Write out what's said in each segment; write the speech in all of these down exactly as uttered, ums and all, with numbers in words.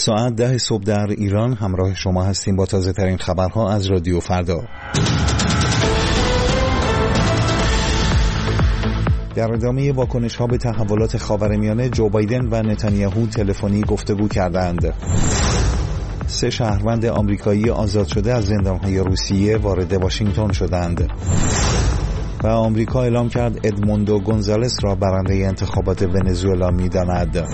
ساعت ده صبح در ایران همراه شما هستیم با تازه ترین خبرها از رادیو فردا. در ادامه واکنش ها به تحولات خاورمیانه، جو بایدن و نتانیاهو تلفنی گفتگو کردند. سه شهروند آمریکایی آزاد شده از زندانهای روسیه وارد واشنگتن شدند. و آمریکا اعلام کرد ادموندو گونزالس را برنده انتخابات ونزوئلا می‌داند.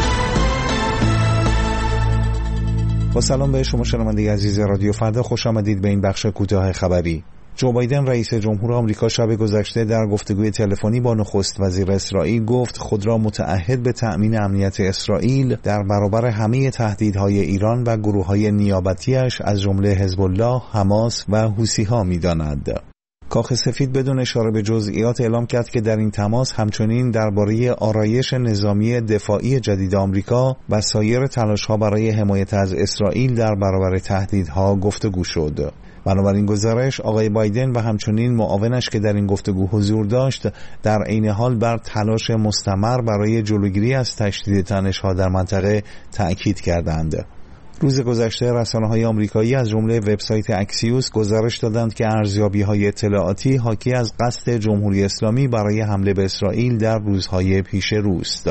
با سلام به شما شنونده عزیز رادیو فردا، خوش آمدید به این بخش کوتاه خبری. جو بایدن رئیس جمهور آمریکا شب گذشته در گفتگوی تلفنی با نخست وزیر اسرائیل گفت خود را متعهد به تأمین امنیت اسرائیل در برابر همه تهدیدهای ایران و گروه‌های نیابتی‌اش از جمله حزب الله، حماس و حوثی‌ها می‌داند. کاخ سفید بدون اشاره به جزئیات اعلام کرد که در این تماس همچنین درباره آرایش نظامی دفاعی جدید آمریکا و سایر تلاش‌ها برای حمایت از اسرائیل در برابر تهدیدها گفتگو شد. بنابراین گزارش آقای بایدن و همچنین معاونش که در این گفتگو حضور داشت در عین حال بر تلاش مستمر برای جلوگیری از تشدید تنش‌ها در منطقه تأکید کردند. روز گذشته رسانه‌های آمریکایی از جمله وبسایت اکسیوس گزارش دادند که ارزیابی‌های اطلاعاتی حاکی از قصد جمهوری اسلامی برای حمله به اسرائیل در روزهای پیش روست.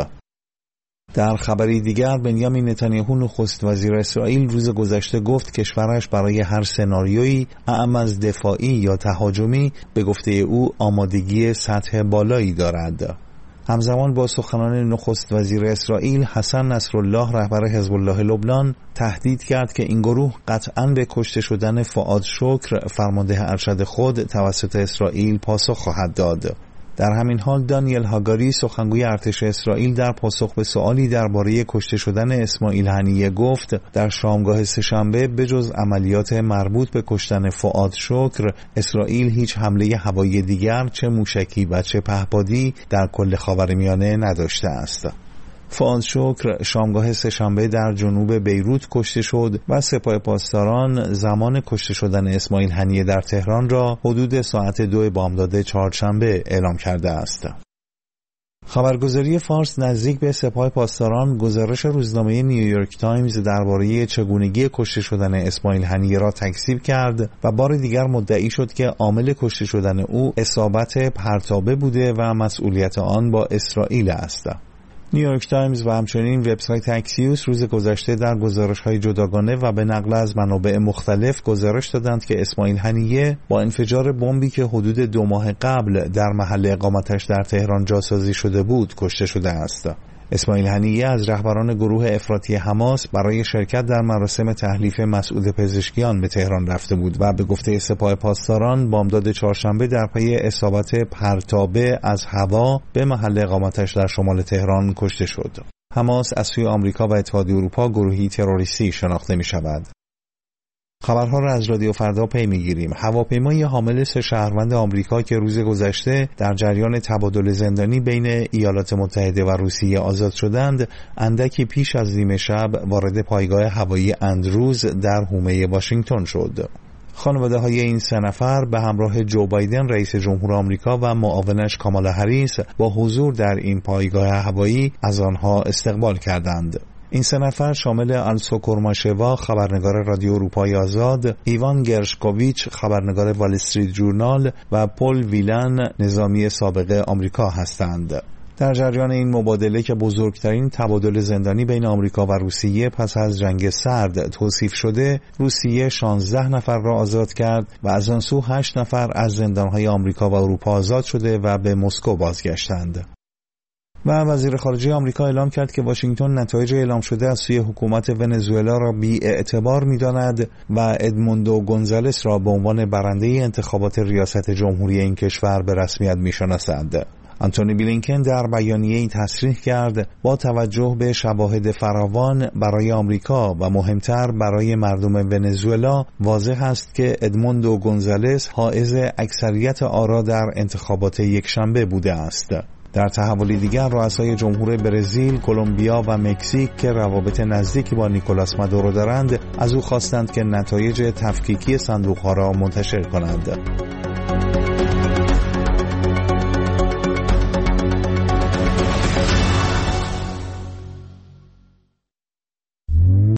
در خبری دیگر، بنیامین نتانیاهو نخست وزیر اسرائیل روز گذشته گفت کشورش برای هر سناریویی اعم از دفاعی یا تهاجمی به گفته او آمادگی سطح بالایی دارد. همزمان با سخنان نخست وزیر اسرائیل، حسن نصرالله رهبر حزب الله لبنان تهدید کرد که این گروه قطعاً به کشته شدن فؤاد شکر فرمانده ارشد خود توسط اسرائیل پاسخ خواهد داد. در همین حال دانیل هاگاری سخنگوی ارتش اسرائیل در پاسخ به سوالی درباره کشته شدن اسماعیل هنیه گفت در شامگاه سه‌شنبه بجز عملیات مربوط به کشتن فؤاد شکر، اسرائیل هیچ حمله هوایی دیگر چه موشکی و چه پهپادی در کل خاورمیانه نداشته است. فؤاد شکر شامگاه سه‌شنبه در جنوب بیروت کشته شد و سپاه پاسداران زمان کشته شدن اسماعیل هنیه در تهران را حدود ساعت دو بامداد چهارشنبه اعلام کرده است. خبرگزاری فارس نزدیک به سپاه پاسداران گزارش روزنامه نیویورک تایمز درباره چگونگی کشته شدن اسماعیل هنیه را تکذیب کرد و بار دیگر مدعی شد که عامل کشته شدن او اصابت پرتابه بوده و مسئولیت آن با اسرائیل است. نیویورک تایمز و همچنین وبسایت اکسیوس روز گذشته در گزارش‌های جداگانه و به نقل از منابع مختلف گزارش دادند که اسماعیل هنیه با انفجار بمبی که حدود دو ماه قبل در محل اقامتش در تهران جاسازی شده بود کشته شده است. اسماعیل هنیه از رهبران گروه افراطی حماس برای شرکت در مراسم تحلیف مسعود پزشکیان به تهران رفته بود و به گفته سپاه پاسداران بامداد چهارشنبه در پی اصابت پرتابه از هوا به محل اقامتش در شمال تهران کشته شد. حماس از سوی آمریکا و اتحادیه اروپا گروهی تروریستی شناخته می شود. خبرها را از رادیو فردا پی میگیریم. هواپیمای حامل سه شهروند آمریکا که روز گذشته در جریان تبادل زندانی بین ایالات متحده و روسیه آزاد شدند، اندکی پیش از نیمه شب وارد پایگاه هوایی اندروز در حومه واشنگتن شد. خانواده های این سه نفر به همراه جو بایدن رئیس جمهور آمریکا و معاونش کامالا هریس با حضور در این پایگاه هوایی از آنها استقبال کردند. این سه نفر شامل آلسو کورماشوا خبرنگار رادیو اروپای آزاد، ایوان گرشکوویچ خبرنگار وال استریت جورنال و پل ویلن نظامی سابق آمریکا هستند. در جریان این مبادله که بزرگترین تبادل زندانی بین آمریکا و روسیه پس از جنگ سرد توصیف شده، روسیه شانزده نفر را آزاد کرد و از آن سو هشت نفر از زندانهای آمریکا و اروپا آزاد شده و به مسکو بازگشتند. و وزیر خارجه آمریکا اعلام کرد که واشنگتن نتایج اعلام شده از سوی حکومت ونزوئلا را بی اعتبار می‌داند و ادموندو گونزالس را به عنوان برنده انتخابات ریاست جمهوری این کشور به رسمیت می‌شناسد. آنتونی بلینکن در بیانیه‌ای تصریح کرد با توجه به شواهد فراوان برای آمریکا و مهمتر برای مردم ونزوئلا واضح است که ادموندو گونزالس حائز اکثریت آرا در انتخابات یکشنبه بوده است. در تحولی دیگر رؤسای جمهور برزیل، کلمبیا و مکزیک که روابط نزدیکی با نیکولاس مادورو دارند از او خواستند که نتایج تفکیکی صندوق‌ها را منتشر کنند.